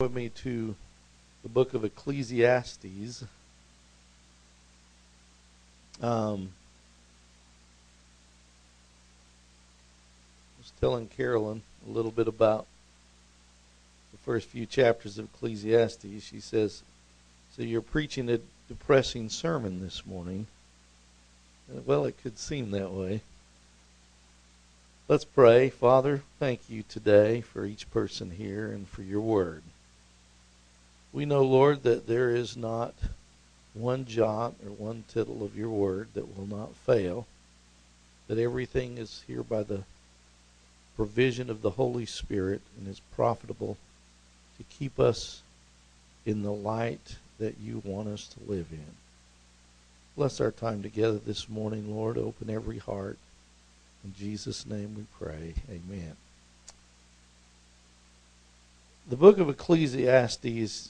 with me to the book of Ecclesiastes. I was telling Carolyn a little bit about the first few chapters of Ecclesiastes. She says, "So you're preaching a depressing sermon this morning." Well, it could seem that way. Let's pray. Father, thank you today for each person here and for your word. We know, Lord, that there is not one jot or one tittle of your word that will not fail, that everything is here by the provision of the Holy Spirit and is profitable to keep us in the light that you want us to live in. Bless our time together this morning, Lord. Open every heart. In Jesus' name we pray. Amen. The book of Ecclesiastes,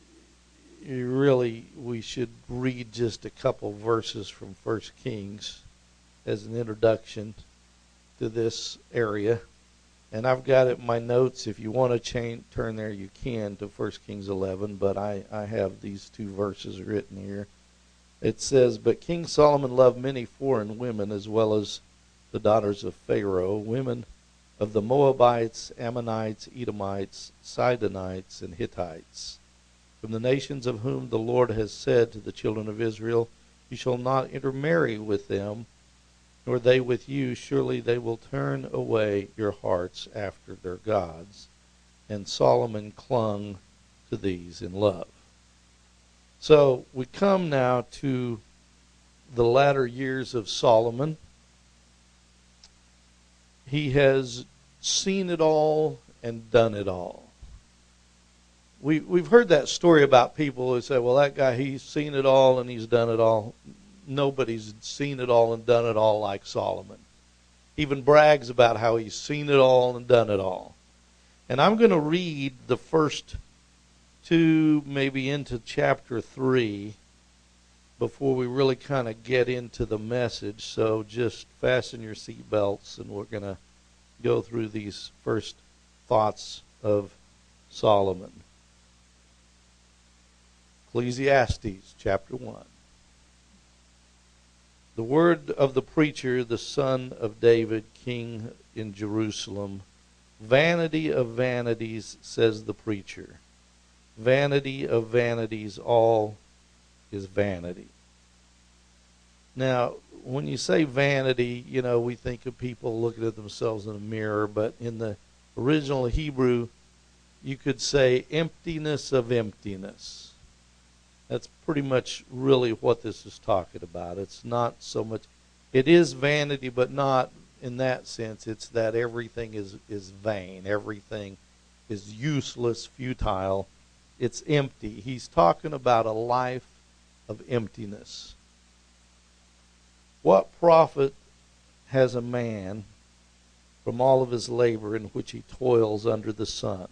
we should read just a couple verses from 1 Kings as an introduction to this area. And I've got it in my notes. If you want to turn there, you can to 1 Kings 11, but I have these two verses written here. It says, "But King Solomon loved many foreign women, as well as the daughters of Pharaoh, women of the Moabites, Ammonites, Edomites, Sidonites, and Hittites, from the nations of whom the Lord has said to the children of Israel, you shall not intermarry with them, nor they with you. Surely they will turn away your hearts after their gods. And Solomon clung to these in love." So we come now to the latter years of Solomon. He has seen it all and done it all. We've heard that story about people who say, well, that guy, he's seen it all and he's done it all. Nobody's seen it all and done it all like Solomon. He even brags about how he's seen it all and done it all. And I'm going to read the first two, maybe into chapter 3, before we really kind of get into the message. So just fasten your seatbelts, and we're going to go through these first thoughts of Solomon. Ecclesiastes chapter 1. The word of the preacher, the son of David, king in Jerusalem. Vanity of vanities, says the preacher. Vanity of vanities, all is vanity. Now, when you say vanity, we think of people looking at themselves in a mirror, but in the original Hebrew, you could say emptiness of emptiness. That's pretty much really what this is talking about. It's not so much, it is vanity, but not in that sense. It's that everything is vain. Everything is useless, futile. It's empty. He's talking about a life of emptiness. What profit has a man from all of his labor in which he toils under the sun?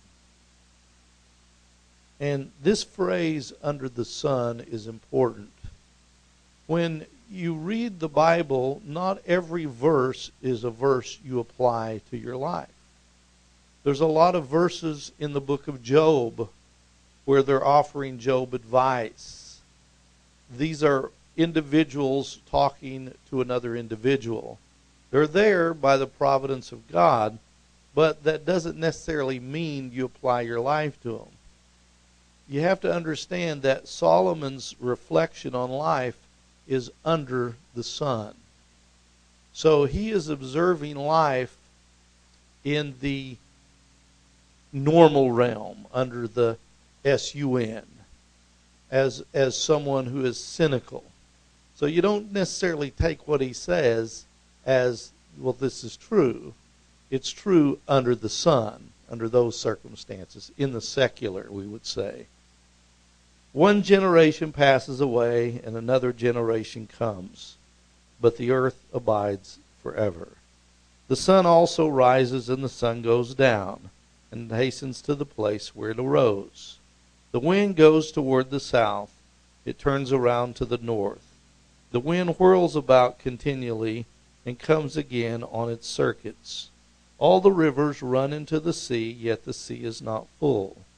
And this phrase, under the sun, is important. When you read the Bible, not every verse is a verse you apply to your life. There's a lot of verses in the book of Job where they're offering Job advice. These are individuals talking to another individual. They're there by the providence of God, but that doesn't necessarily mean you apply your life to them. You have to understand that Solomon's reflection on life is under the sun. So he is observing life in the normal realm, under the sun, as someone who is cynical. So you don't necessarily take what he says as, well, this is true. It's true under the sun, under those circumstances, in the secular, we would say. One generation passes away and another generation comes, but the earth abides forever. The sun also rises and the sun goes down and hastens to the place where it arose. The wind goes toward the south. It turns around to the north. The wind whirls about continually and comes again on its circuits. All the rivers run into the sea, yet the sea is not full.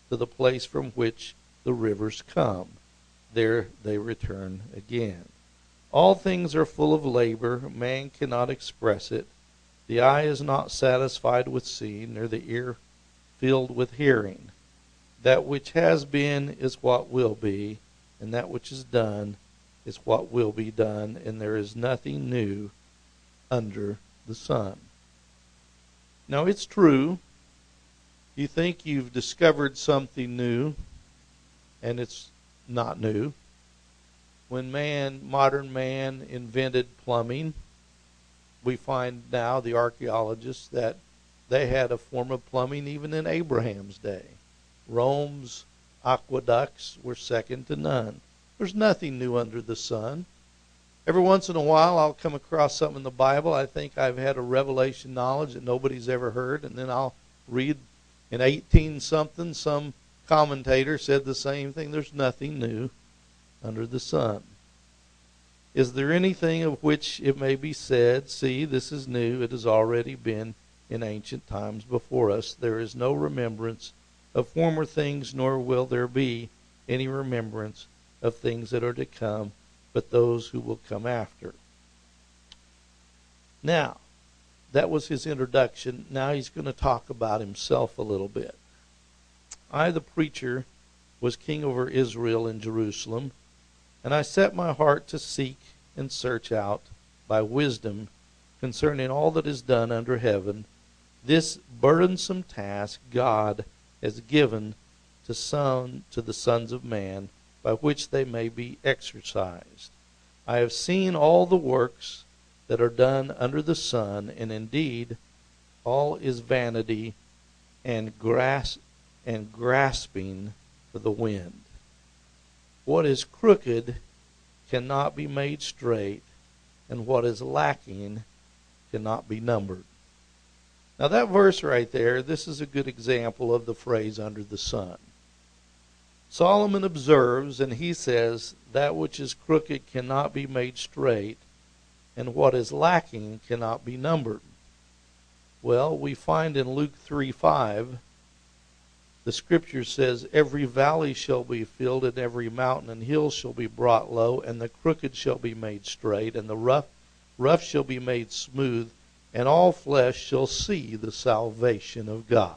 to the place from which the rivers come. There they return again. All things are full of labor. Man cannot express it. The eye is not satisfied with seeing, nor the ear filled with hearing. That which has been is what will be, and that which is done is what will be done, and there is nothing new under the sun. Now, it's true. You think you've discovered something new, and it's not new. When modern man invented plumbing, we find now, the archaeologists, that they had a form of plumbing even in Abraham's day. Rome's aqueducts were second to none. There's nothing new under the sun. Every once in a while, I'll come across something in the Bible. I think I've had a revelation knowledge that nobody's ever heard, and then I'll read in 18-something, some commentator said the same thing. There's nothing new under the sun. Is there anything of which it may be said, see, this is new, it has already been in ancient times before us? There is no remembrance of former things, nor will there be any remembrance of things that are to come, but those who will come after. Now, that was his introduction. Now he's going to talk about himself a little bit. I, the preacher, was king over Israel in Jerusalem, and I set my heart to seek and search out by wisdom concerning all that is done under heaven. This burdensome task God has given to the sons of man, by which they may be exercised. I have seen all the works that are done under the sun, and indeed all is vanity and grasping for the wind. What is crooked cannot be made straight, and what is lacking cannot be numbered. Now that verse right there, this is a good example of the phrase under the sun. Solomon observes, and he says, that which is crooked cannot be made straight, and what is lacking cannot be numbered. Well, we find in Luke 3:5, the scripture says, every valley shall be filled, and every mountain and hill shall be brought low, and the crooked shall be made straight, and the rough shall be made smooth, and all flesh shall see the salvation of God.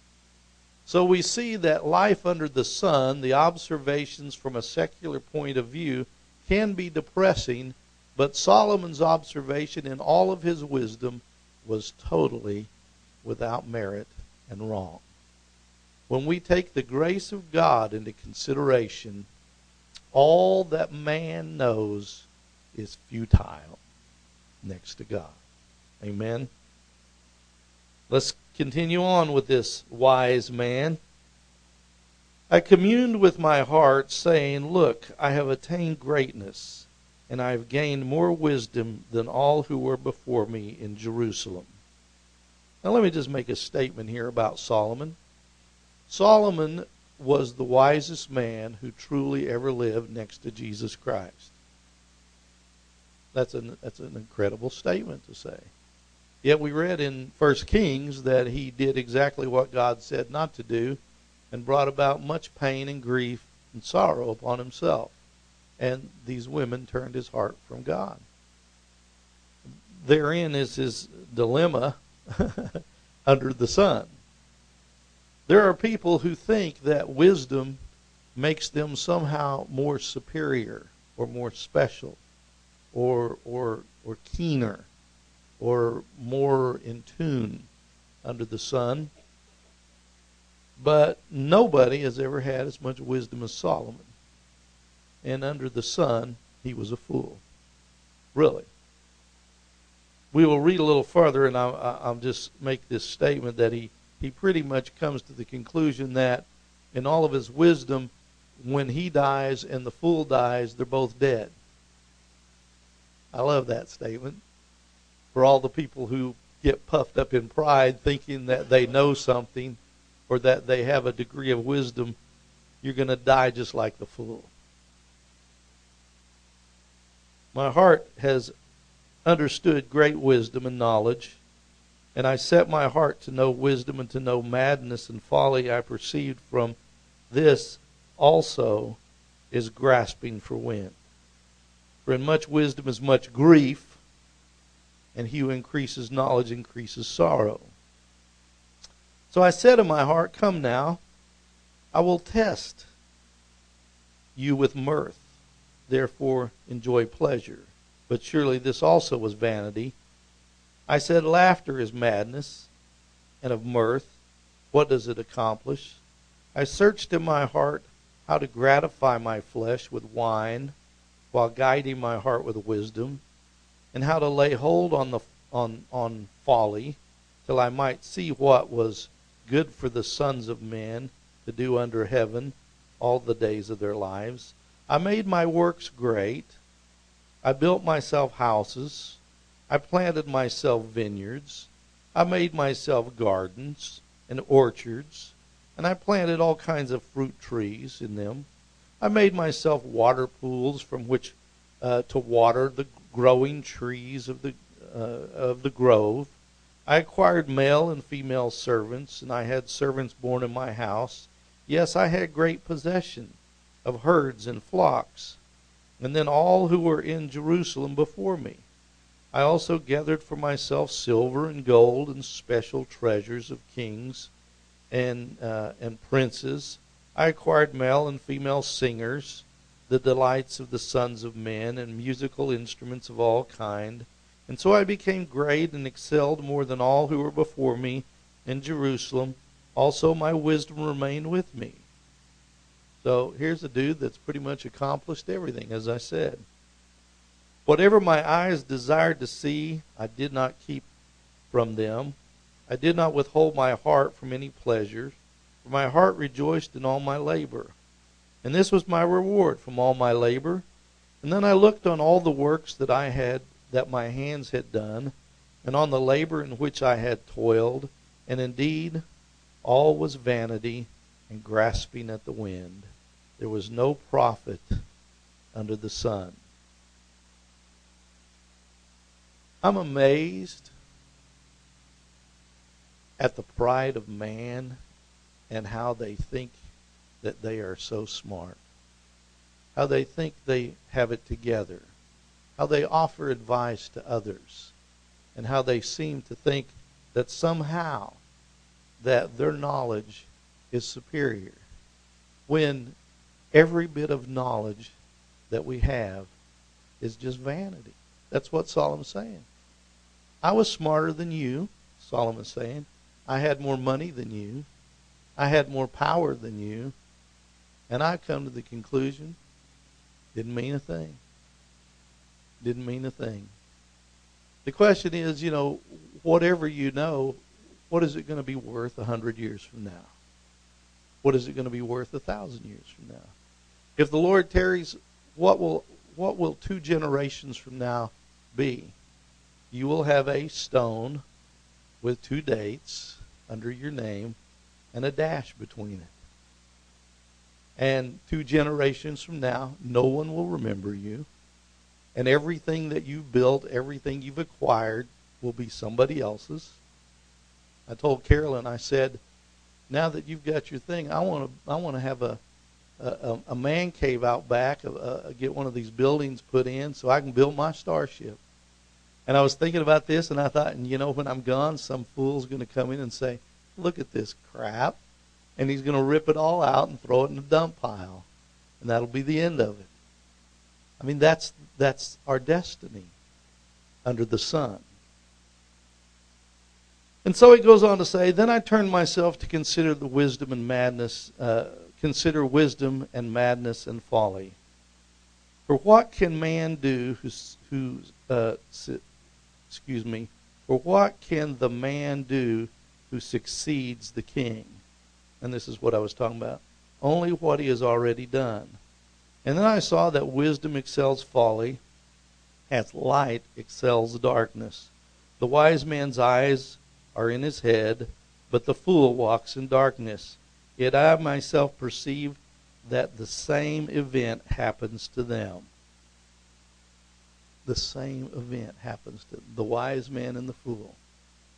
So we see that life under the sun, the observations from a secular point of view, can be depressing, but Solomon's observation in all of his wisdom was totally without merit and wrong. When we take the grace of God into consideration, all that man knows is futile next to God. Amen? Let's continue on with this wise man. I communed with my heart, saying, look, I have attained greatness, and I have gained more wisdom than all who were before me in Jerusalem. Now let me just make a statement here about Solomon. Solomon was the wisest man who truly ever lived next to Jesus Christ. That's an incredible statement to say. Yet we read in 1 Kings that he did exactly what God said not to do and brought about much pain and grief and sorrow upon himself. And these women turned his heart from God. Therein is his dilemma under the sun. There are people who think that wisdom makes them somehow more superior or more special or keener or more in tune under the sun. But nobody has ever had as much wisdom as Solomon. And under the sun, he was a fool. Really. We will read a little further, and I'll just make this statement that he pretty much comes to the conclusion that in all of his wisdom, when he dies and the fool dies, they're both dead. I love that statement. For all the people who get puffed up in pride thinking that they know something or that they have a degree of wisdom, you're going to die just like the fool. My heart has understood great wisdom and knowledge, and I set my heart to know wisdom and to know madness and folly. I perceived from This also is grasping for wind. For in much wisdom is much grief, and he who increases knowledge increases sorrow. So I said in my heart, come now, I will test you with mirth. Therefore enjoy pleasure. But surely this also was vanity. I said, laughter is madness, and of mirth, what does it accomplish? I searched in my heart how to gratify my flesh with wine, while guiding my heart with wisdom, and how to lay hold on folly, till I might see what was good for the sons of men to do under heaven all the days of their lives. I made my works great. I built myself houses. I planted myself vineyards. I made myself gardens and orchards, and I planted all kinds of fruit trees in them. I made myself water pools from which to water the growing trees of the grove. I acquired male and female servants, and I had servants born in my house. Yes, I had great possession of herds and flocks, and then all who were in Jerusalem before me. I also gathered for myself silver and gold and special treasures of kings and princes. I acquired male and female singers, the delights of the sons of men, and musical instruments of all kind. And so I became great and excelled more than all who were before me in Jerusalem. Also my wisdom remained with me. So here's a dude that's pretty much accomplished everything, as I said. Whatever my eyes desired to see, I did not keep from them. I did not withhold my heart from any pleasure, for my heart rejoiced in all my labor. And this was my reward from all my labor. And then I looked on all the works that my hands had done, and on the labor in which I had toiled, and indeed all was vanity and grasping at the wind. There was no profit under the sun. I'm amazed at the pride of man and how they think that they are so smart, how they think they have it together, how they offer advice to others, and how they seem to think that somehow that their knowledge is superior, when every bit of knowledge that we have is just vanity. That's what Solomon's saying. I was smarter than you, Solomon's saying. I had more money than you. I had more power than you. And I come to the conclusion, didn't mean a thing. Didn't mean a thing. The question is, whatever you know, what is it going to be worth 100 years from now? What is it going to be worth 1,000 years from now? If the Lord tarries, what will 2 generations from now be? You will have a stone with 2 dates under your name and a dash between it. And 2 generations from now, no one will remember you. And everything that you've built, everything you've acquired, will be somebody else's. I told Carolyn, I said, now that you've got your thing, I want to have a man cave out back, get one of these buildings put in so I can build my starship. And I was thinking about this, and I thought, when I'm gone, some fool's going to come in and say, look at this crap. And he's going to rip it all out and throw it in the dump pile. And that'll be the end of it. I mean, that's our destiny under the sun. And so he goes on to say, then I turned myself to consider the wisdom and madness, consider wisdom and madness and folly. For what can man do for what can the man do who succeeds the king? And this is what I was talking about. Only what he has already done. And then I saw that wisdom excels folly, as light excels darkness. The wise man's eyes are in his head, but the fool walks in darkness. Yet I myself perceive that the same event happens to them. The same event happens to the wise man and the fool.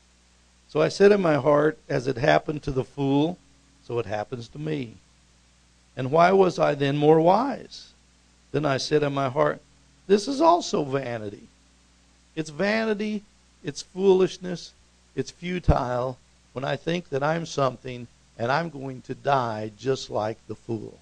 So I said in my heart, as it happened to the fool, so it happens to me. And why was I then more wise? Then I said in my heart, this is also vanity. It's vanity, it's foolishness, it's futile when I think that I'm something and I'm going to die just like the fool.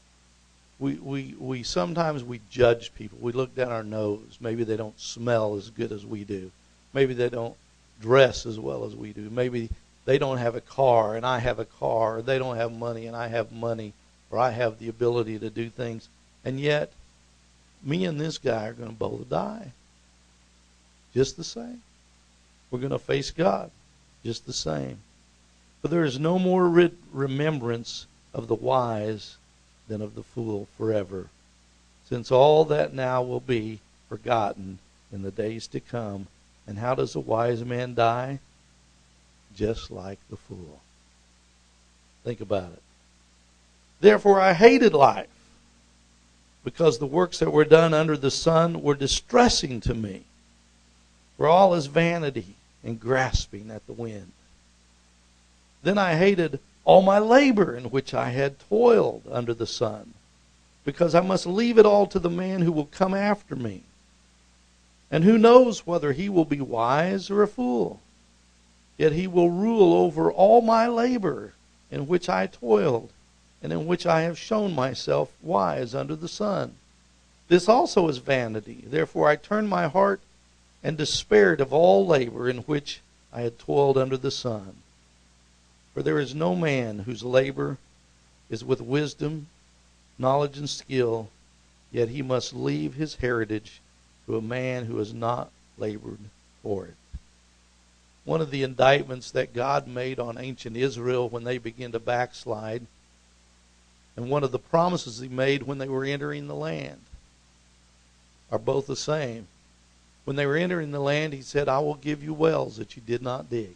We sometimes we judge people. We look down our nose. Maybe they don't smell as good as we do. Maybe they don't dress as well as we do. Maybe they don't have a car and I have a car. Or they don't have money and I have money. Or I have the ability to do things. And yet, me and this guy are going to both die. Just the same. We're going to face God. Just the same. For there is no more remembrance of the wise than of the fool forever, since all that now will be forgotten in the days to come. And how does a wise man die? Just like the fool. Think about it. Therefore I hated life, because the works that were done under the sun were distressing to me. For all is vanity and grasping at the wind. Then I hated all my labor in which I had toiled under the sun, because I must leave it all to the man who will come after me. And who knows whether he will be wise or a fool? Yet he will rule over all my labor in which I toiled, and in which I have shown myself wise under the sun. This also is vanity. Therefore I turned my heart and despaired of all labor in which I had toiled under the sun. For there is no man whose labor is with wisdom, knowledge, and skill, yet he must leave his heritage to a man who has not labored for it. One of the indictments that God made on ancient Israel when they began to backslide, and one of the promises he made when they were entering the land, are both the same. When they were entering the land, he said, I will give you wells that you did not dig,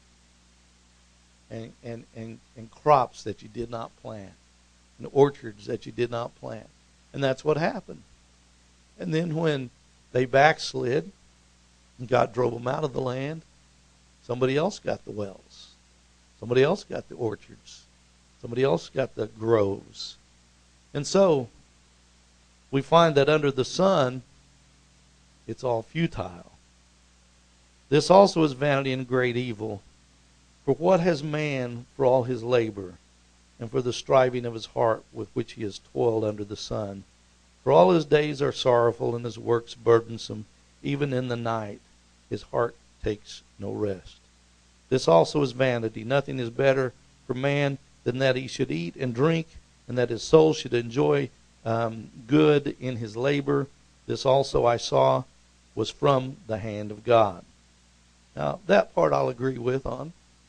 and crops that you did not plant, and orchards that you did not plant. And that's what happened. And then when they backslid, and God drove them out of the land, somebody else got the wells. Somebody else got the orchards. Somebody else got the groves. And so, we find that under the sun, it's all futile. This also is vanity and great evil. For what has man for all his labor, and for the striving of his heart with which he has toiled under the sun? For all his days are sorrowful, and his works burdensome. Even in the night his heart takes no rest. This also is vanity. Nothing is better for man than that he should eat and drink, and that his soul should enjoy good in his labor. This also I saw was from the hand of God. Now, that part I'll agree with on.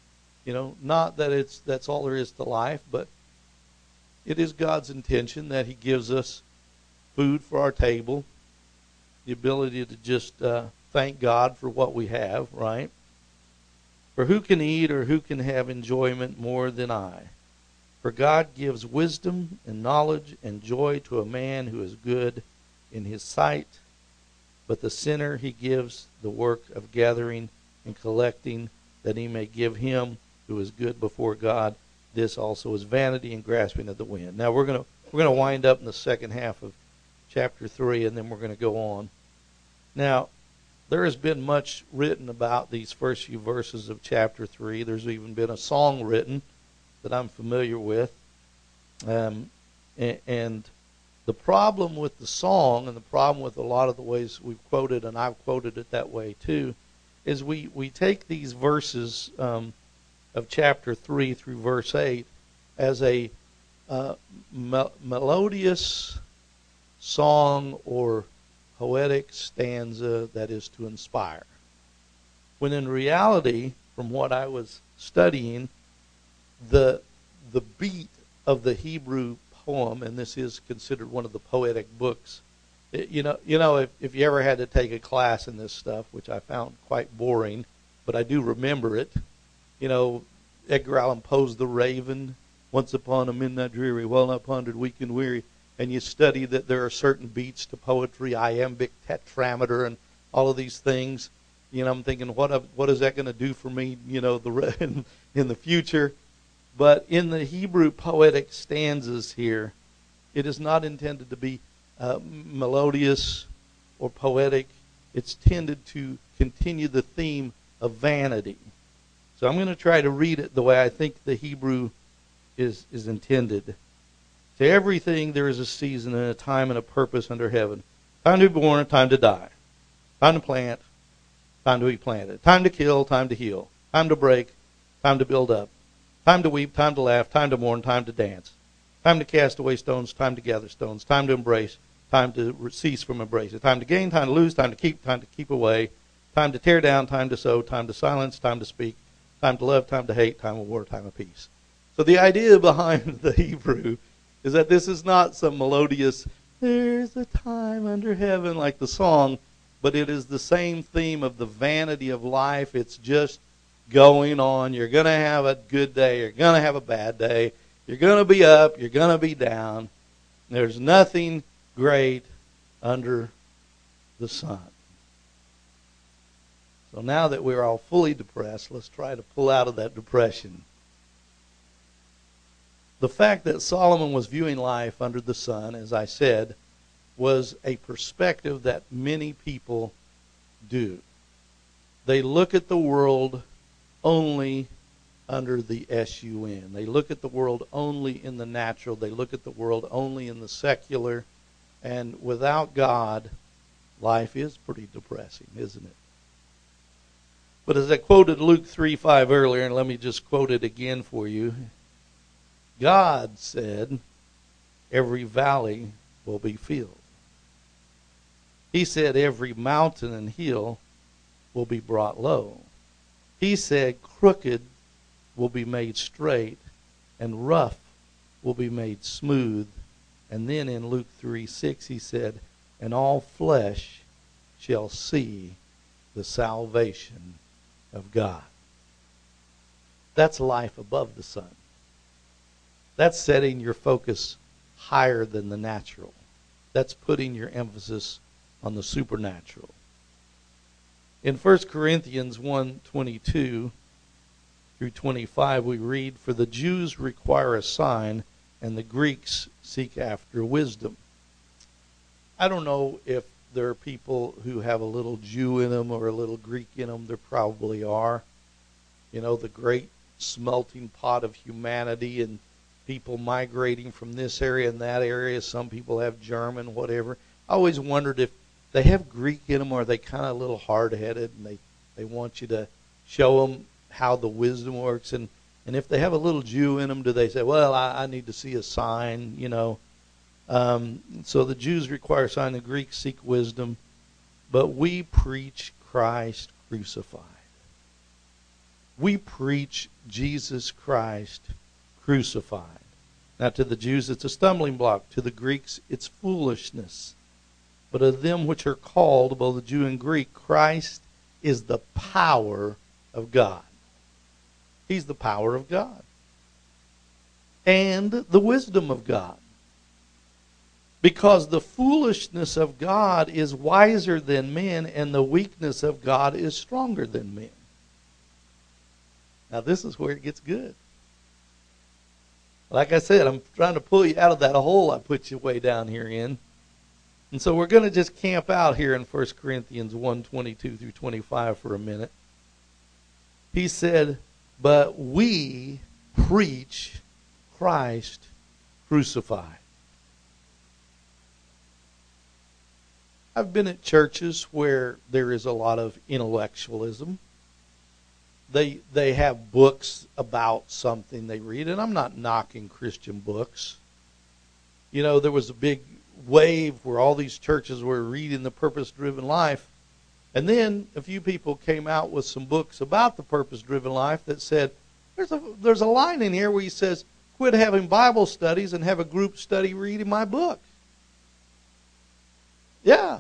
Not that that's all there is to life, but it is God's intention that he gives us food for our table, the ability to just thank God for what we have, right? For who can eat or who can have enjoyment more than I? For God gives wisdom and knowledge and joy to a man who is good in his sight, but the sinner he gives the work of gathering and collecting, that he may give him who is good before God. This also is vanity and grasping at the wind. Now we're going to wind up in the second half of chapter 3, and then we're going to go on. Now, there has been much written about these first few verses of chapter 3. There's even been a song written that I'm familiar with. And the problem with the song, and the problem with a lot of the ways we've quoted, and I've quoted it that way too, is we take these verses of chapter 3 through verse 8 as a melodious song or poetic stanza that is to inspire. When in reality, from what I was studying, the beat of the Hebrew poem, and this is considered one of the poetic books. If you ever had to take a class in this stuff, which I found quite boring, but I do remember it. Edgar Allan Poe's The Raven, once upon a midnight dreary, while I pondered weak and weary, and you study that there are certain beats to poetry, iambic, tetrameter, and all of these things. I'm thinking, what is that going to do for me, in the future? But in the Hebrew poetic stanzas here, It is not intended to be melodious or poetic. It's tended to continue the theme of vanity. So I'm going to try to read it the way I think the Hebrew is intended. To everything there is a season and a time and a purpose under heaven. Time to be born, a time to die. Time to plant, time to be planted. Time to kill, time to heal. Time to break, time to build up. Time to weep, time to laugh, time to mourn, time to dance. Time to cast away stones, time to gather stones. Time to embrace, time to cease from embracing. Time to gain, time to lose, time to keep away. Time to tear down, time to sow, time to silence, time to speak. Time to love, time to hate, time of war, time of peace. So the idea behind the Hebrew is that this is not some melodious, there's a time under heaven like the song, but it is the same theme of the vanity of life. It's just going on. You're going to have a good day. You're going to have a bad day. You're going to be up. You're going to be down. There's nothing great under the sun. So now that we're all fully depressed, let's try to pull out of that depression. The fact that Solomon was viewing life under the sun, as I said, was a perspective that many people do. They look at the world only under the sun. They look at the world only in the natural. They look at the world only in the secular. And without God, life is pretty depressing, isn't it? But as I quoted Luke 3:5 earlier, and let me just quote it again for you. God said, every valley will be filled. He said, every mountain and hill will be brought low. He said, crooked will be made straight, and rough will be made smooth. And then in Luke 3:6 he said, and all flesh shall see the salvation of God. That's life above the sun. That's setting your focus higher than the natural. That's putting your emphasis on the supernatural. In 1 Corinthians 1:22 through 25 we read, for the Jews require a sign and the Greeks seek after wisdom. I don't know if there are people who have a little Jew in them or a little Greek in them. There probably are. You know, the great smelting pot of humanity and people migrating from this area and that area. Some people have German, whatever. I always wondered if they have Greek in them or are they kind of a little hard-headed and they want you to show them how the wisdom works. And if they have a little Jew in them, do they say, well, I need to see a sign, you know. So the Jews require a sign, the Greeks seek wisdom, but we preach Christ crucified. We preach Jesus Christ crucified. Now to the Jews it's a stumbling block, to the Greeks it's foolishness. But of them which are called, both Jew and Greek, Christ is the power of God. He's the power of God. And the wisdom of God. Because the foolishness of God is wiser than men, and the weakness of God is stronger than men. Now this is where it gets good. Like I said, I'm trying to pull you out of that hole I put you way down here in. And so we're going to just camp out here in 1 Corinthians 1:22 through 25 for a minute. He said, but we preach Christ crucified. I've been at churches where there is a lot of intellectualism. They have books about something they read, and I'm not knocking Christian books. You know, there was a big wave where all these churches were reading The Purpose-Driven Life, and then a few people came out with some books about the purpose-driven life that said, there's a line in here where he says, quit having Bible studies and have a group study reading my book. Yeah.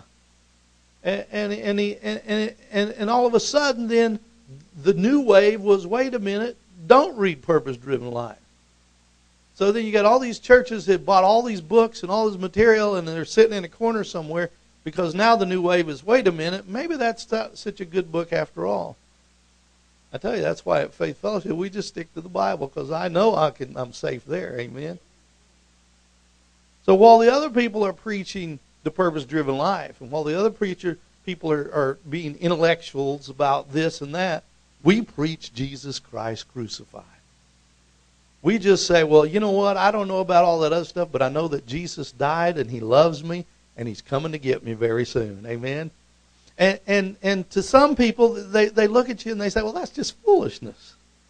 And all of a sudden then the new wave was, wait a minute, don't read Purpose-Driven Life. So then you got all these churches that bought all these books and all this material and they're sitting in a corner somewhere because now the new wave is, wait a minute, maybe that's not such a good book after all. I tell you, that's why at Faith Fellowship we just stick to the Bible because I know I'm safe there. Amen. So while the other people are preaching the purpose-driven life, and while the other people are being intellectuals about this and that, we preach Jesus Christ crucified. We just say, well, you know what? I don't know about all that other stuff, but I know that Jesus died and he loves me and he's coming to get me very soon. Amen? And to some people, they look at you and they say, well, that's just foolishness.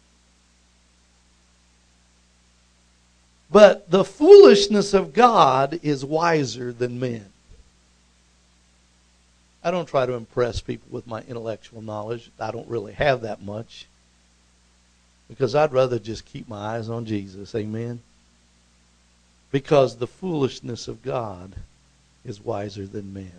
But the foolishness of God is wiser than men. I don't try to impress people with my intellectual knowledge. I don't really have that much. Because I'd rather just keep my eyes on Jesus. Amen? Because the foolishness of God is wiser than men.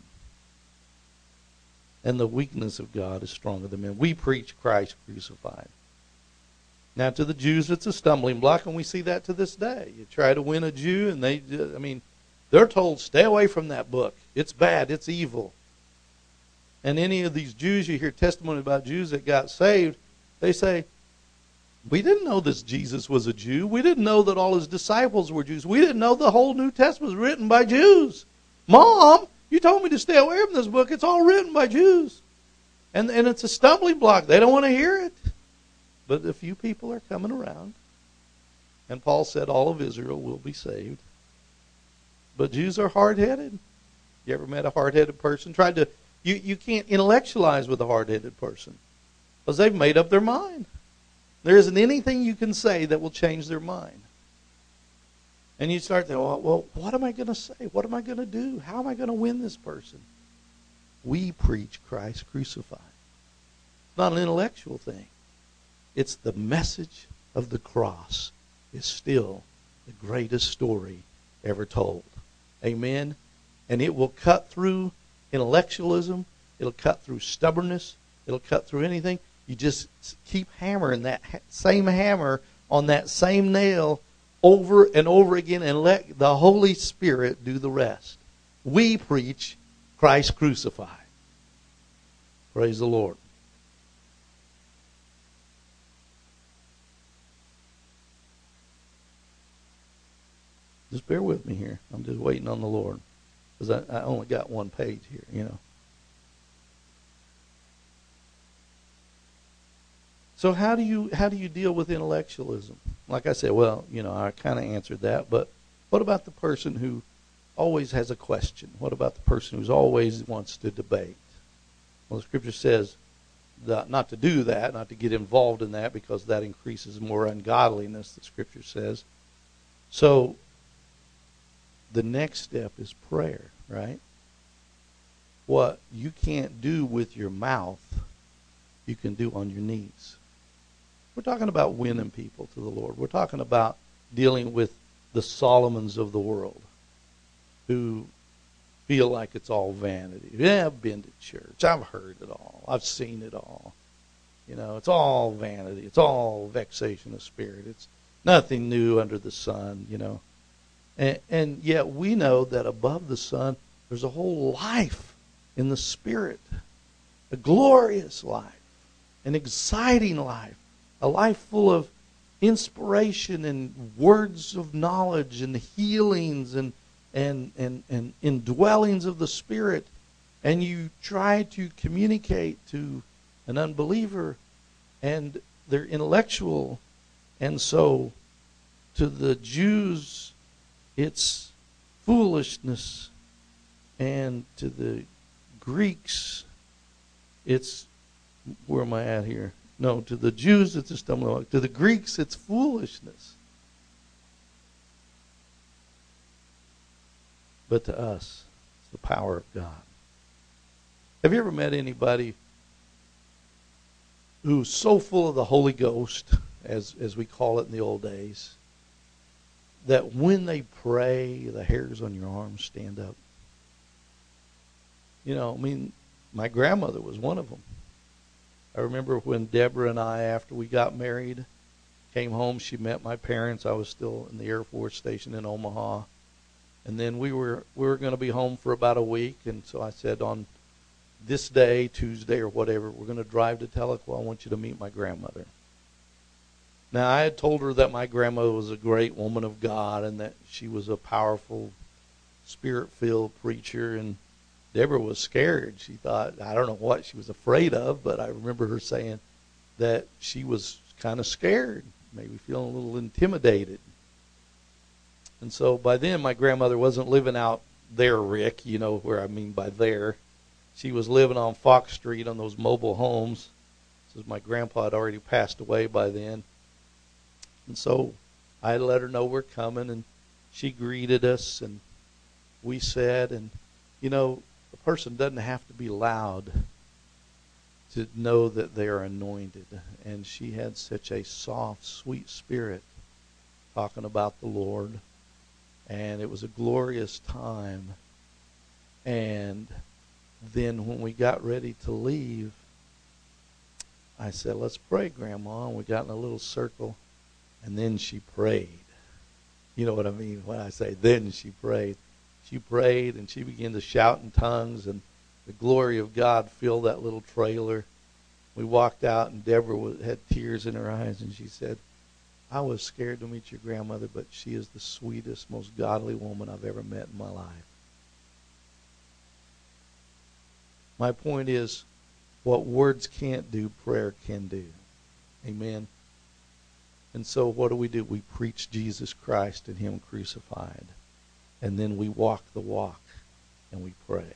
And the weakness of God is stronger than men. We preach Christ crucified. Now, to the Jews, it's a stumbling block, and we see that to this day. You try to win a Jew, and they're told, stay away from that book. It's bad. It's evil. And any of these Jews, you hear testimony about Jews that got saved, they say, we didn't know this Jesus was a Jew. We didn't know that all his disciples were Jews. We didn't know the whole New Testament was written by Jews. Mom, you told me to stay away from this book. It's all written by Jews. And it's a stumbling block. They don't want to hear it. But a few people are coming around. And Paul said all of Israel will be saved. But Jews are hard-headed. You ever met a hard-headed person? You can't intellectualize with a hard-headed person. Because they've made up their mind. There isn't anything you can say that will change their mind. And you start thinking, well, what am I going to say? What am I going to do? How am I going to win this person? We preach Christ crucified. It's not an intellectual thing. It's the message of the cross is still the greatest story ever told. Amen? And it will cut through intellectualism. It'll cut through stubbornness. It'll cut through anything. You just keep hammering that same hammer on that same nail over and over again and let the Holy Spirit do the rest. We preach Christ crucified. Praise the Lord. Just bear with me here. I'm just waiting on the Lord. Because I only got one page here, you know. So how do you deal with intellectualism? Like I said, well, you know, I kind of answered that, but what about the person who always has a question? What about the person who always wants to debate? Well, the Scripture says not to do that, not to get involved in that, because that increases more ungodliness, the Scripture says. So the next step is prayer, right? What you can't do with your mouth, you can do on your knees. We're talking about winning people to the Lord. We're talking about dealing with the Solomons of the world who feel like it's all vanity. Yeah, I've been to church. I've heard it all. I've seen it all. You know, it's all vanity. It's all vexation of spirit. It's nothing new under the sun, you know. And yet we know that above the sun, there's a whole life in the Spirit. A glorious life. An exciting life. A life full of inspiration and words of knowledge and healings and indwellings of the Spirit. And you try to communicate to an unbeliever and they're intellectual. And so to the Jews, it's foolishness. And to the Greeks, it's, where am I at here? No, to the Jews, it's a stumbling block. To the Greeks, it's foolishness. But to us, it's the power of God. Have you ever met anybody who's so full of the Holy Ghost, as we call it in the old days, that when they pray, the hairs on your arms stand up? You know, I mean, my grandmother was one of them. I remember when Deborah and I, after we got married, came home, she met my parents. I was still in the Air Force Station in Omaha. And then we were going to be home for about a week. And so I said, on this day, Tuesday or whatever, we're going to drive to Tahlequah. I want you to meet my grandmother. Now, I had told her that my grandmother was a great woman of God and that she was a powerful spirit-filled preacher, and Deborah was scared. She thought, I don't know what she was afraid of, but I remember her saying that she was kind of scared, maybe feeling a little intimidated. And so by then, my grandmother wasn't living out there, Rick, you know where I mean by there. She was living on Fox Street on those mobile homes. Says my grandpa had already passed away by then. And so I let her know we're coming, and she greeted us, and we said, and you know, a person doesn't have to be loud to know that they are anointed. And she had such a soft, sweet spirit talking about the Lord. And it was a glorious time. And then when we got ready to leave, I said, let's pray, Grandma. And we got in a little circle, and then she prayed. You know what I mean when I say then she prayed. She prayed, and she began to shout in tongues, and the glory of God filled that little trailer. We walked out, and Deborah had tears in her eyes, and she said, I was scared to meet your grandmother, but she is the sweetest, most godly woman I've ever met in my life. My point is, what words can't do, prayer can do. Amen. And so what do? We preach Jesus Christ and Him crucified. And then we walk the walk, and we pray.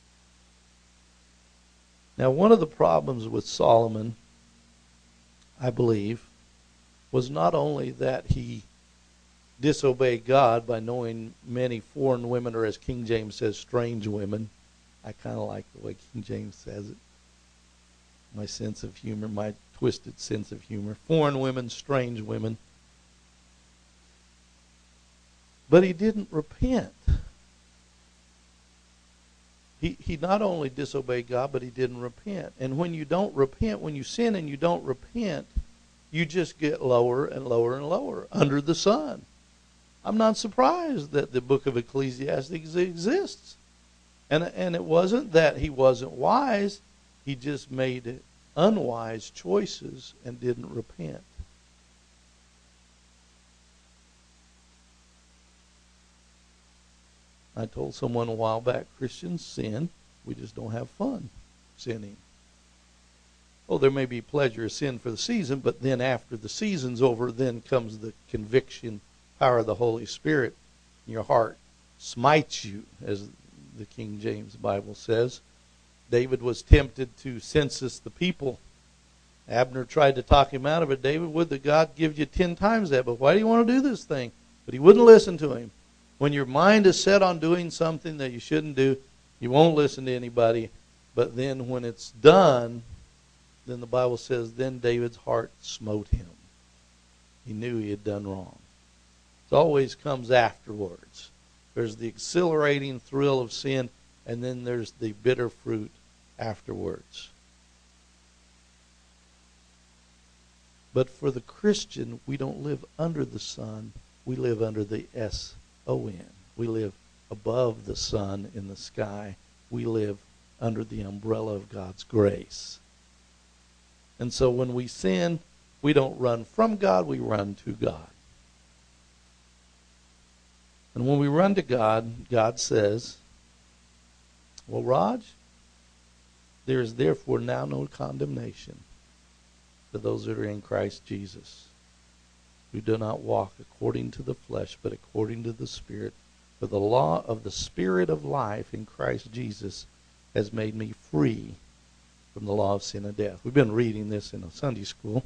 Now, one of the problems with Solomon, I believe, was not only that he disobeyed God by knowing many foreign women, or as King James says, strange women. I kind of like the way King James says it. My sense of humor, my twisted sense of humor. Foreign women, strange women. But he didn't repent. He not only disobeyed God, but he didn't repent. And when you don't repent, when you sin and you don't repent, you just get lower and lower and lower under the sun. I'm not surprised that the book of Ecclesiastes exists. And it wasn't that he wasn't wise. He just made unwise choices and didn't repent. I told someone a while back, Christians sin. We just don't have fun sinning. Oh, there may be pleasure of sin for the season, but then after the season's over, then comes the conviction, power of the Holy Spirit. Your heart smites you, as the King James Bible says. David was tempted to census the people. Abner tried to talk him out of it. David, would that God give you 10 times that, but why do you want to do this thing? But he wouldn't listen to him. When your mind is set on doing something that you shouldn't do, you won't listen to anybody. But then when it's done, then the Bible says, then David's heart smote him. He knew he had done wrong. It always comes afterwards. There's the exhilarating thrill of sin, and then there's the bitter fruit afterwards. But for the Christian, we don't live under the sun. We live under the S-O-N. We live above the sun in the sky. We live under the umbrella of God's grace. And so when we sin, we don't run from God, we run to God. And when we run to God, God says, well, Raj, there is therefore now no condemnation to those that are in Christ Jesus, who do not walk according to the flesh, but according to the Spirit. For the law of the Spirit of life in Christ Jesus has made me free from the law of sin and death. We've been reading this in a Sunday school.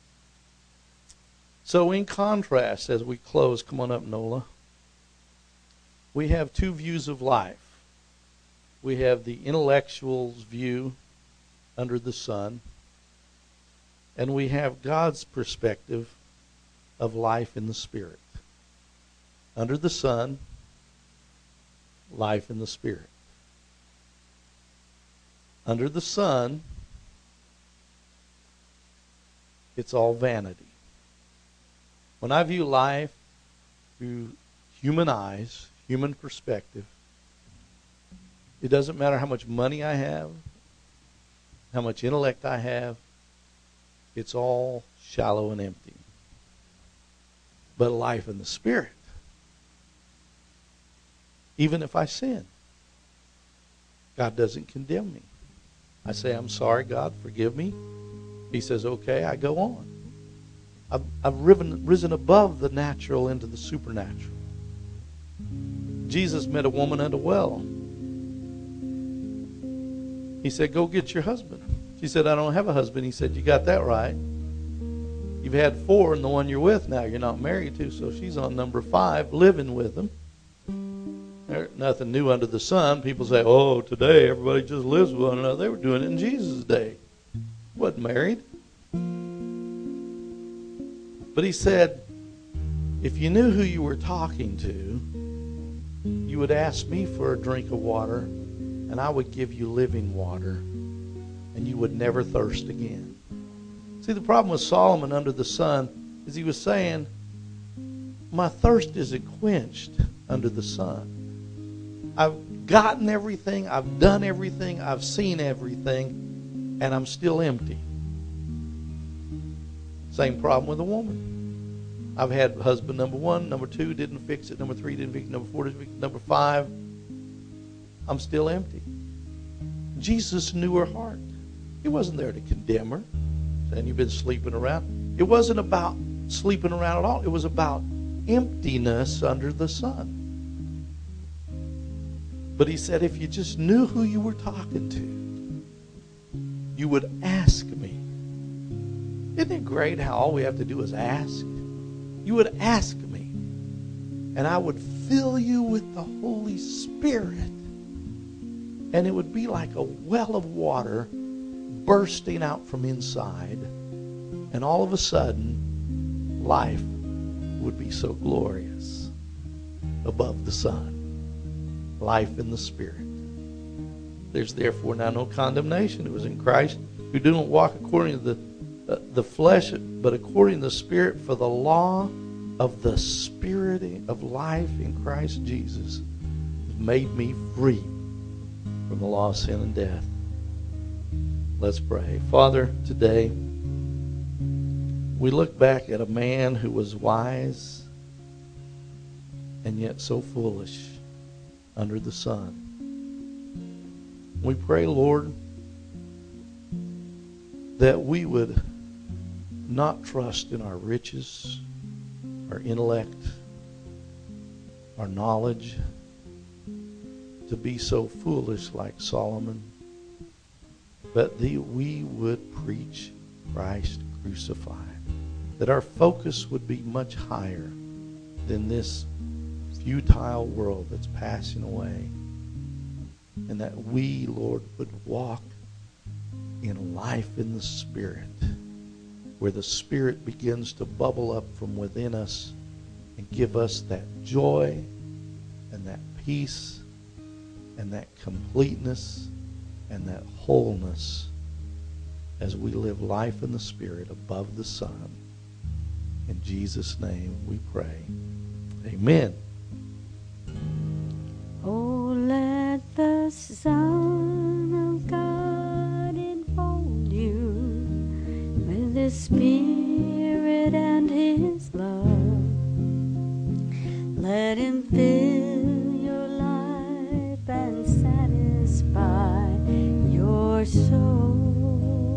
So in contrast, as we close, come on up, Nola, we have two views of life. We have the intellectual's view under the sun, and we have God's perspective of life in the Spirit. Under the sun, life in the Spirit. Under the sun, it's all vanity. When I view life through human eyes, human perspective, it doesn't matter how much money I have, how much intellect I have, it's all shallow and empty. But life in the Spirit, even if I sin. God doesn't condemn me. I say, I'm sorry, God, forgive me. He says, okay, I go on. I've risen above the natural into the supernatural. Jesus met a woman at a well. He said, go get your husband. She said, I don't have a husband. He said, you got that right. You've had 4, and the one you're with now you're not married to, so she's on number 5, living with him. There's nothing new under the sun. People say, oh, today everybody just lives with one another. They were doing it in Jesus' day. Wasn't married. But he said, if you knew who you were talking to, you would ask me for a drink of water, and I would give you living water, and you would never thirst again. See, the problem with Solomon under the sun is he was saying, my thirst isn't quenched under the sun. I've gotten everything, I've done everything, I've seen everything, and I'm still empty. Same problem with a woman. I've had husband number 1, number 2 didn't fix it, number 3 didn't fix it, number 4 didn't fix it, number 5. I'm still empty. Jesus knew her heart. He wasn't there to condemn her, saying you've been sleeping around. It wasn't about sleeping around at all. It was about emptiness under the sun. But he said, if you just knew who you were talking to, you would ask me. Isn't it great how all we have to do is ask? You would ask me, and I would fill you with the Holy Spirit. And it would be like a well of water bursting out from inside. And all of a sudden, life would be so glorious above the sun. Life in the Spirit. There's therefore now no condemnation. It was in Christ who do not walk according to the flesh, but according to the Spirit. For the law of the Spirit of life in Christ Jesus made me free from the law of sin and death. Let's pray. Father, today we look back at a man who was wise and yet so foolish under the sun. We pray, Lord, that we would not trust in our riches, our intellect, our knowledge, to be so foolish like Solomon, but that we would preach Christ crucified, that our focus would be much higher than this futile world that's passing away, and that we, Lord, would walk in life in the Spirit, where the Spirit begins to bubble up from within us and give us that joy and that peace and that completeness and that wholeness as we live life in the Spirit above the sun. In Jesus' name we pray. Amen. Oh, let the Son of God enfold you with His Spirit and His love. Let Him fill your life and satisfy your soul.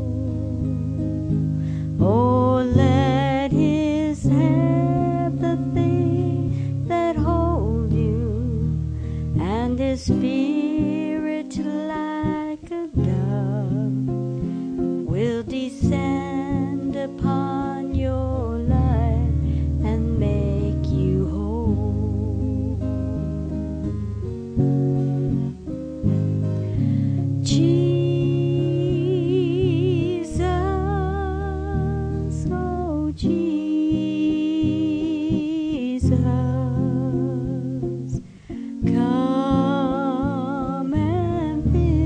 Oh, let His have the things that hold you, and His Spirit like a dove will descend upon your life and make you whole. Jesus, oh Jesus, come and fill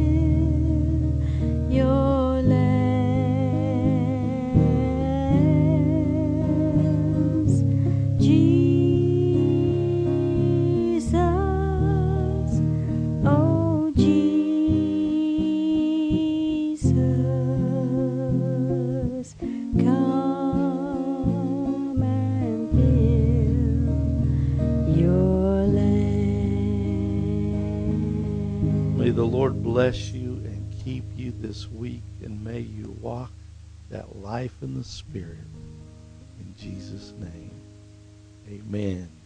May the Lord bless you and keep you this week, and may you walk that life in the Spirit. In Jesus' name, amen.